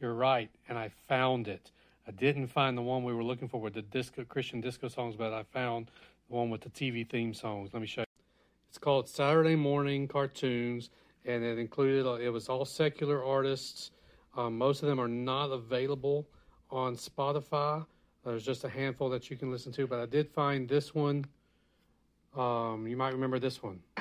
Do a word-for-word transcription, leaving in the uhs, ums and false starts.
You're right, and I found it. I didn't find the one we were looking for with the disco, Christian disco songs, but I found the one with the T V theme songs. Let me show you. It's called Saturday Morning Cartoons, and it included, it was all secular artists. Um, most of them are not available on Spotify. There's just a handful that you can listen to, but I did find this one. Um, you might remember this one.